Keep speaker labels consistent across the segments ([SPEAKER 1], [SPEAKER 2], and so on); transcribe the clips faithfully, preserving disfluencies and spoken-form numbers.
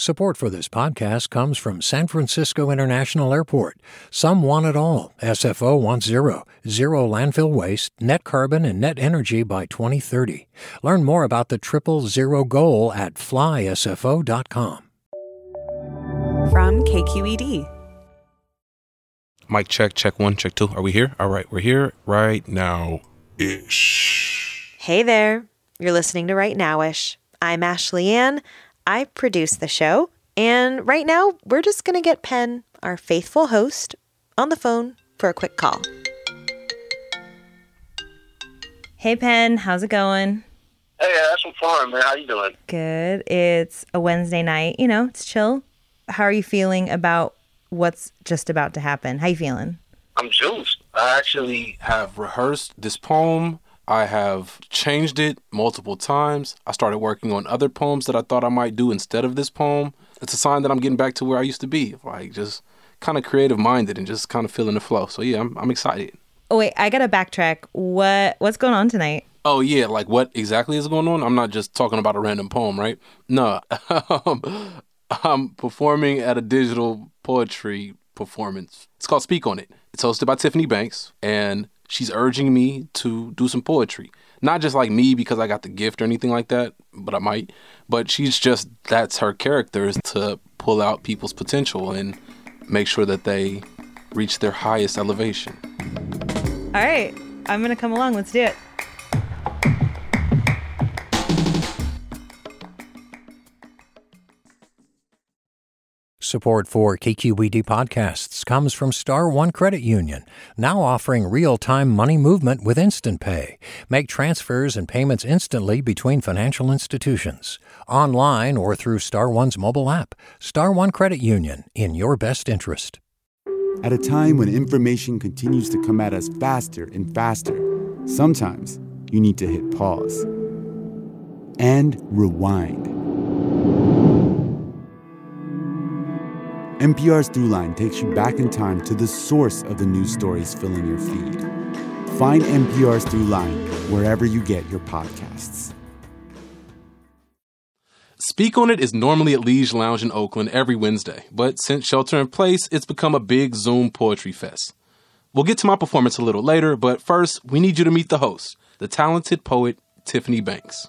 [SPEAKER 1] Support for this podcast comes from San Francisco International Airport. Some want it all. S F O wants zero. Zero landfill waste, net carbon, and net energy by twenty thirty. Learn more about the triple zero goal at fly S F O dot com.
[SPEAKER 2] From K Q E D.
[SPEAKER 3] Mic check, check one, check two. Are we here? All right, we're here right now-ish.
[SPEAKER 2] Hey there. You're listening to Right Now-ish. I'm Ashley Ann. I produce the show. And right now, we're just going to get Penn, our faithful host, on the phone for a quick call. Hey, Penn. How's it going?
[SPEAKER 4] Hey, Ash. I'm fine, man. How you doing?
[SPEAKER 2] Good. It's a Wednesday night. You know, it's chill. How are you feeling about what's just about to happen? How you feeling?
[SPEAKER 4] I'm juiced. I actually
[SPEAKER 3] have rehearsed this poem. I have changed it multiple times. I started working on other poems that I thought I might do instead of this poem. It's a sign that I'm getting back to where I used to be, like just kind of creative minded and just kind of feeling the flow. So yeah, I'm I'm excited.
[SPEAKER 2] Oh wait, I gotta backtrack. What what's going on tonight?
[SPEAKER 3] Oh yeah, like what exactly is going on? I'm not just talking about a random poem, right? No, I'm performing at a digital poetry performance. It's called Speak On It. It's hosted by Tiffany Banks, and she's urging me to do some poetry. Not just like me because I got the gift or anything like that, but I might. But she's just, that's her character, is to pull out people's potential and make sure that they reach their highest elevation.
[SPEAKER 2] All right, I'm going to come along. Let's do it.
[SPEAKER 1] Support for K Q E D podcasts comes from Star One Credit Union, now offering real-time money movement with Instant Pay. Make transfers and payments instantly between financial institutions, online or through Star One's mobile app. Star One Credit Union, in your best interest.
[SPEAKER 5] At a time when information continues to come at us faster and faster, sometimes you need to hit pause and rewind. N P R's Throughline takes you back in time to the source of the news stories filling your feed. Find N P R's Throughline wherever you get your podcasts.
[SPEAKER 3] Speak On It is normally at Liege Lounge in Oakland every Wednesday, but since shelter in place, it's become a big Zoom poetry fest. We'll get to my performance a little later, but first, we need you to meet the host, the talented poet Tiffany Banks.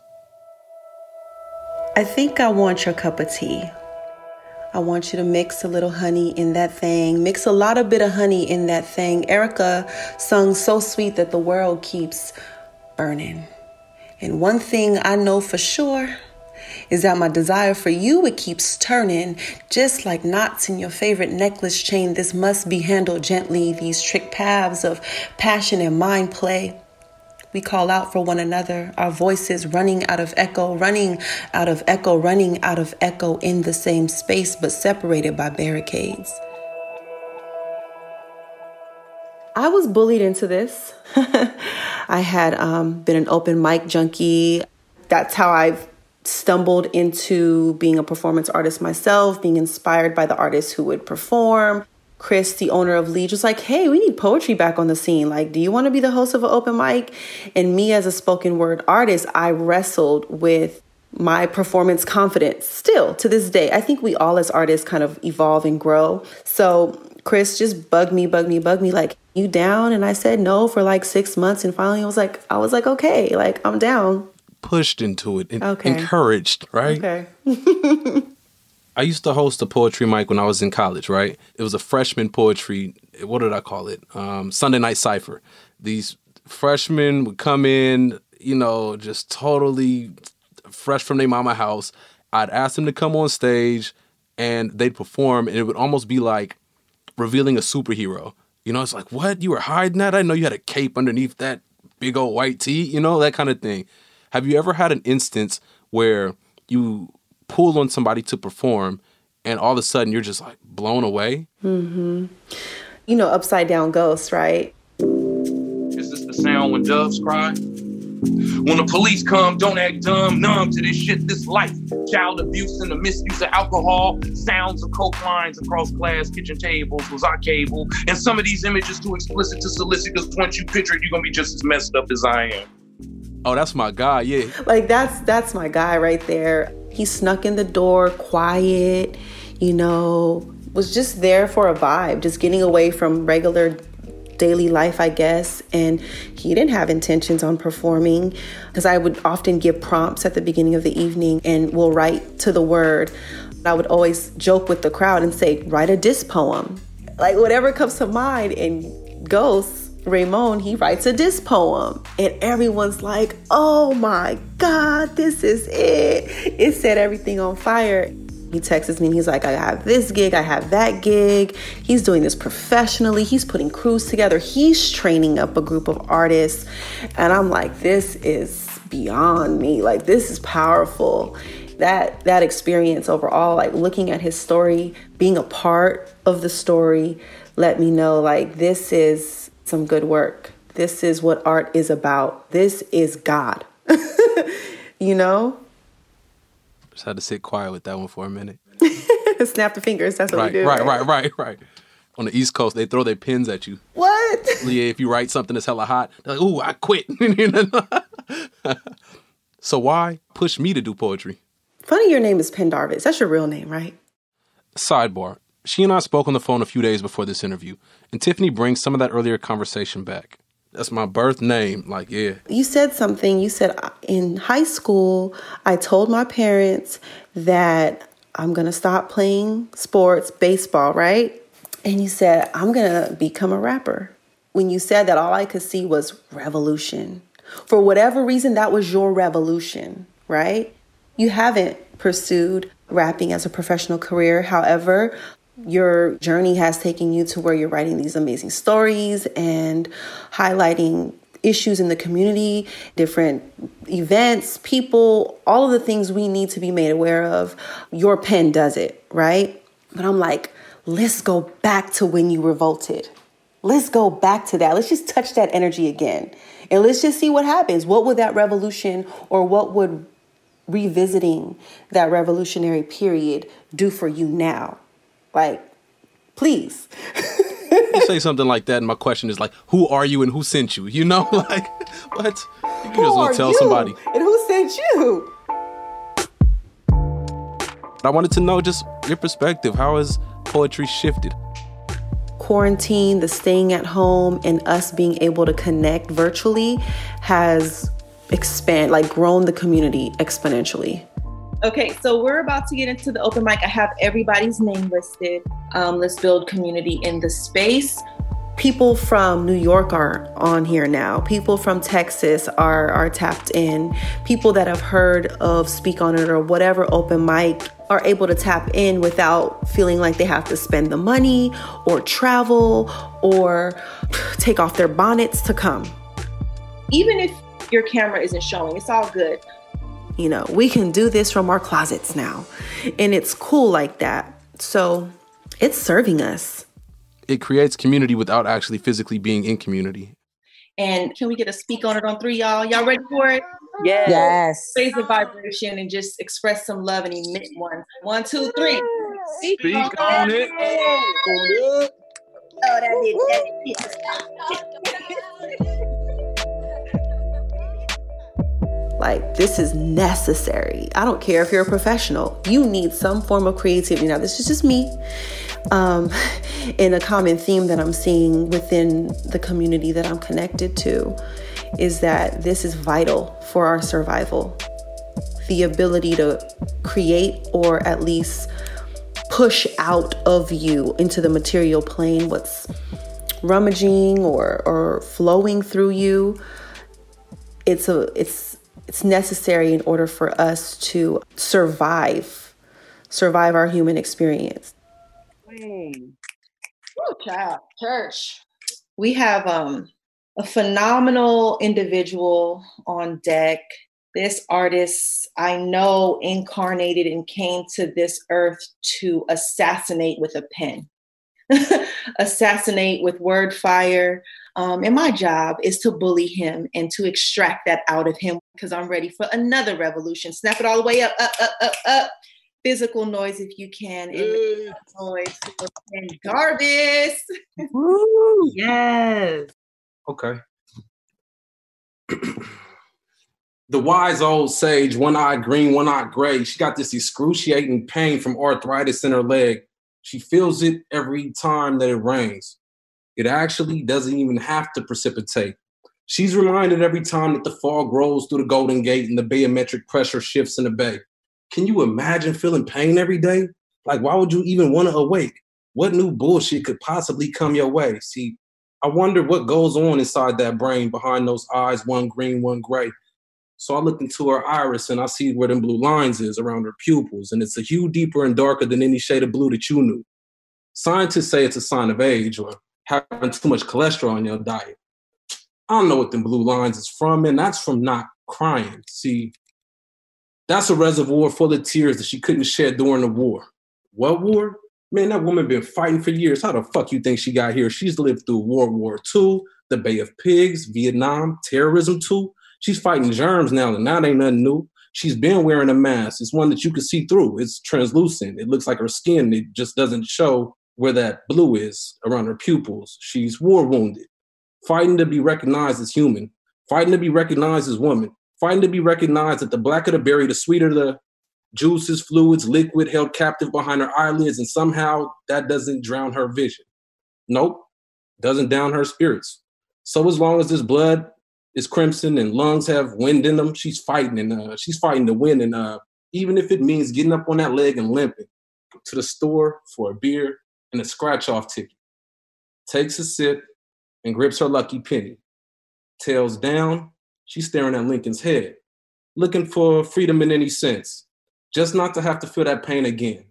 [SPEAKER 6] I think I want your cup of tea. I want you to mix a little honey in that thing. Mix a lot of bit of honey in that thing. Erica sung so sweet that the world keeps burning. And one thing I know for sure is that my desire for you, it keeps turning. Just like knots in your favorite necklace chain, this must be handled gently. These trick paths of passion and mind play. We call out for one another, our voices running out of echo, running out of echo, running out of echo in the same space, but separated by barricades. I was bullied into this. I had um, been an open mic junkie. That's how I've stumbled into being a performance artist myself, being inspired by the artists who would perform. Chris, the owner of Liege, was like, hey, we need poetry back on the scene. Like, do you want to be the host of an open mic? And me as a spoken word artist, I wrestled with my performance confidence still to this day. I think we all as artists kind of evolve and grow. So Chris just bugged me, bugged me, bugged me like, you down? And I said no for like six months. And finally I was like, I was like, okay, like I'm down.
[SPEAKER 3] Pushed into it, and
[SPEAKER 6] okay.
[SPEAKER 3] Encouraged, right?
[SPEAKER 6] Okay.
[SPEAKER 3] I used to host a poetry mic when I was in college, right? It was a freshman poetry, what did I call it? Um, Sunday Night Cypher. These freshmen would come in, you know, just totally fresh from their mama house. I'd ask them to come on stage and they'd perform, and it would almost be like revealing a superhero. You know, it's like, what? You were hiding that? I didn't know you had a cape underneath that big old white tee, you know, that kind of thing. Have you ever had an instance where you pull on somebody to perform and all of a sudden you're just like blown away?
[SPEAKER 6] Mm-hmm. You know, Upside Down Ghost, right?
[SPEAKER 7] Is this the sound when doves cry? When the police come, don't act dumb, numb to this shit, this life. Child abuse and the misuse of alcohol. Sounds of coke lines across glass kitchen tables was our cable. And some of these images too explicit to solicit, because once you picture it, you're going to be just as messed up as I am.
[SPEAKER 3] Oh, that's my guy, yeah.
[SPEAKER 6] Like, that's that's my guy right there. He snuck in the door, quiet, you know, was just there for a vibe, just getting away from regular daily life, I guess. And he didn't have intentions on performing, because I would often give prompts at the beginning of the evening and we'll write to the word. I would always joke with the crowd and say, write a diss poem. Like whatever comes to mind. And Ghost, Raymond, he writes a diss poem. And everyone's like, oh my God, this is it. It set everything on fire. He texts me and he's like, I have this gig, I have that gig. He's doing this professionally. He's putting crews together. He's training up a group of artists. And I'm like, this is beyond me. Like, this is powerful. That that experience overall, like looking at his story, being a part of the story, let me know like this is some good work. This is what art is about. This is God. You know?
[SPEAKER 3] Just had to sit quiet with that one for a minute.
[SPEAKER 6] Snap the fingers. That's what
[SPEAKER 3] right,
[SPEAKER 6] we do.
[SPEAKER 3] Right, right, right, right. On the East Coast, they throw their pins at you.
[SPEAKER 6] What?
[SPEAKER 3] Yeah, if you write something that's hella hot, they're like, ooh, I quit. So why push me to do poetry?
[SPEAKER 6] Funny your name is Pendarvis. That's your real name, right?
[SPEAKER 3] Sidebar. She and I spoke on the phone a few days before this interview, and Tiffany brings some of that earlier conversation back. That's my birth name. Like, yeah.
[SPEAKER 6] You said something. You said in high school, I told my parents that I'm going to stop playing sports, baseball, right? And you said, I'm going to become a rapper. When you said that, all I could see was revolution. For whatever reason, that was your revolution, right? You haven't pursued rapping as a professional career. However, your journey has taken you to where you're writing these amazing stories and highlighting issues in the community, different events, people, all of the things we need to be made aware of. Your pen does it, right? But I'm like, let's go back to when you revolted. Let's go back to that. Let's just touch that energy again. And let's just see what happens. What would that revolution or what would revisiting that revolutionary period do for you now? Like, please.
[SPEAKER 3] You say something like that, and my question is like, who are you and who sent you? You know, like, what? You just want to tell
[SPEAKER 6] you?
[SPEAKER 3] somebody.
[SPEAKER 6] And who sent you?
[SPEAKER 3] I wanted to know just your perspective. How has poetry shifted?
[SPEAKER 6] Quarantine, the staying at home, and us being able to connect virtually has expand, like grown the community exponentially.
[SPEAKER 8] Okay, so we're about to get into the open mic. I have everybody's name listed. Um, let's build community in the space.
[SPEAKER 6] People from New York are on here now. People from Texas are are tapped in. People that have heard of Speak On It or whatever open mic are able to tap in without feeling like they have to spend the money or travel or take off their bonnets to come.
[SPEAKER 8] Even if your camera isn't showing, it's all good.
[SPEAKER 6] You know, we can do this from our closets now. And it's cool like that. So it's serving us.
[SPEAKER 3] It creates community without actually physically being in community.
[SPEAKER 8] And can we get a speak on it on three, y'all? Y'all ready for it?
[SPEAKER 9] Yes. Yes.
[SPEAKER 8] Raise the vibration and just express some love and emit one. One, two, three.
[SPEAKER 7] Speak, speak on, on it. it.
[SPEAKER 8] Oh, that did that.
[SPEAKER 6] Like, this is necessary. I don't care if you're a professional. You need some form of creativity. Now, this is just me. Um, and a common theme that I'm seeing within the community that I'm connected to is that this is vital for our survival. The ability to create or at least push out of you into the material plane what's rummaging or, or flowing through you. It's a, it's, It's necessary in order for us to survive, survive our human experience.
[SPEAKER 8] Mm. Oh, child, church. We have um, a phenomenal individual on deck. This artist, I know, incarnated and came to this earth to assassinate with a pen. Assassinate with word fire. Um, and my job is to bully him and to extract that out of him because I'm ready for another revolution. Snap it all the way up, up, up, up, up. Physical noise if you can. And
[SPEAKER 7] Hey.
[SPEAKER 8] noise and Darvis.
[SPEAKER 9] Woo. Yes.
[SPEAKER 7] Okay.
[SPEAKER 3] The wise old sage, one eye green, one eye gray. She got this excruciating pain from arthritis in her leg. She feels it every time that it rains. It actually doesn't even have to precipitate. She's reminded every time that the fog rolls through the Golden Gate and the barometric pressure shifts in the bay. Can you imagine feeling pain every day? Like, why would you even want to awake? What new bullshit could possibly come your way? See, I wonder what goes on inside that brain behind those eyes, one green, one gray. So I look into her iris and I see where them blue lines is around her pupils, and it's a hue deeper and darker than any shade of blue that you knew. Scientists say it's a sign of age or having too much cholesterol in your diet. I don't know what them blue lines is from, and that's from not crying. See, that's a reservoir full of tears that she couldn't shed during the war. What war? Man, that woman been fighting for years. How the fuck you think she got here? She's lived through World War Two, the Bay of Pigs, Vietnam, terrorism too. She's fighting germs now, and that ain't nothing new. She's been wearing a mask. It's one that you can see through. It's translucent. It looks like her skin. It just doesn't show where that blue is around her pupils. She's war wounded, fighting to be recognized as human, fighting to be recognized as woman, fighting to be recognized that the blacker the berry, the sweeter the juices, fluids, liquid held captive behind her eyelids, and somehow that doesn't drown her vision. Nope, doesn't down her spirits. So as long as this blood is crimson and lungs have wind in them, she's fighting, and uh, she's fighting to win. And uh, even if it means getting up on that leg and limping to the store for a beer and a scratch-off ticket, takes a sip and grips her lucky penny. Tails down, she's staring at Lincoln's head, looking for freedom in any sense, just not to have to feel that pain again.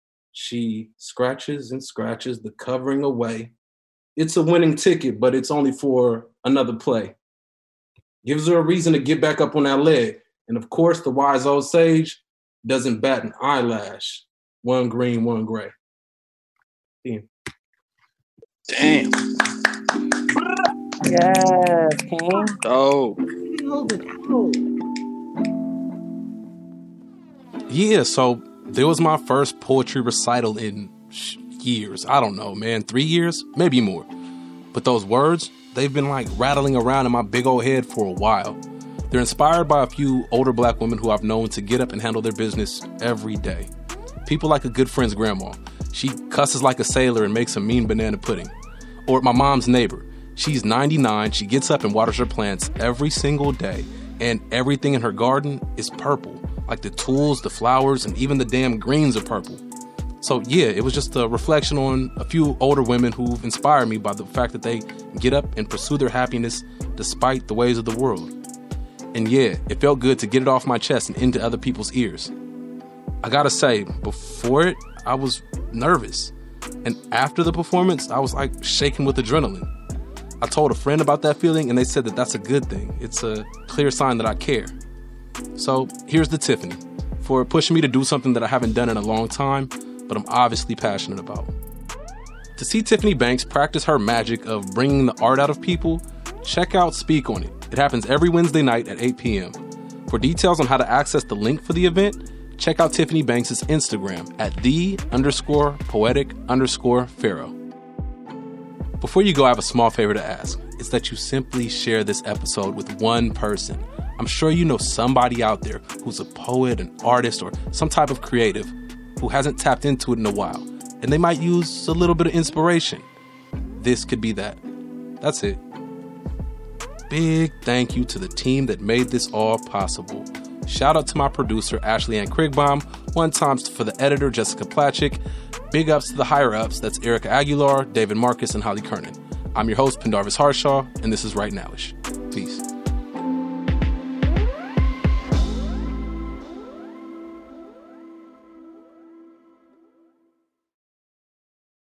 [SPEAKER 3] She scratches and scratches the covering away. It's a winning ticket, but it's only for another play. Gives her a reason to get back up on that leg. And of course, the wise old sage doesn't bat an eyelash. One green, one gray. Damn.
[SPEAKER 7] Damn.
[SPEAKER 9] Yes, King.
[SPEAKER 7] Oh.
[SPEAKER 3] Yeah, so there was my first poetry recital in years. I don't know, man. Three years? Maybe more. But those words, they've been like rattling around in my big old head for a while. They're inspired by a few older black women who I've known to get up and handle their business every day. People like a good friend's grandma. She cusses like a sailor and makes a mean banana pudding. Or my mom's neighbor. She's ninety-nine. She gets up and waters her plants every single day. And everything in her garden is purple. Like the tools, the flowers, and even the damn greens are purple. So yeah, it was just a reflection on a few older women who've inspired me by the fact that they get up and pursue their happiness despite the ways of the world. And yeah, it felt good to get it off my chest and into other people's ears. I gotta say, before it, I was nervous. And after the performance, I was like shaking with adrenaline. I told a friend about that feeling and they said that that's a good thing. It's a clear sign that I care. So here's to Tiffany for pushing me to do something that I haven't done in a long time, but I'm obviously passionate about. To see Tiffany Banks practice her magic of bringing the art out of people, check out Speak On It. It happens every Wednesday night at eight p.m. For details on how to access the link for the event, check out Tiffany Banks' Instagram at the underscore poetic underscore pharaoh. Before you go, I have a small favor to ask. It's that you simply share this episode with one person. I'm sure you know somebody out there who's a poet, an artist, or some type of creative who hasn't tapped into it in a while, and they might use a little bit of inspiration. This could be that. That's it. Big thank you to the team that made this all possible. Shout out to my producer, Ashley Ann Krigbaum. One times for the editor, Jessica Platchik. Big ups to the higher ups. That's Erica Aguilar, David Marcus, and Holly Kernan. I'm your host, Pendarvis Harshaw, and this is Right Nowish. Peace.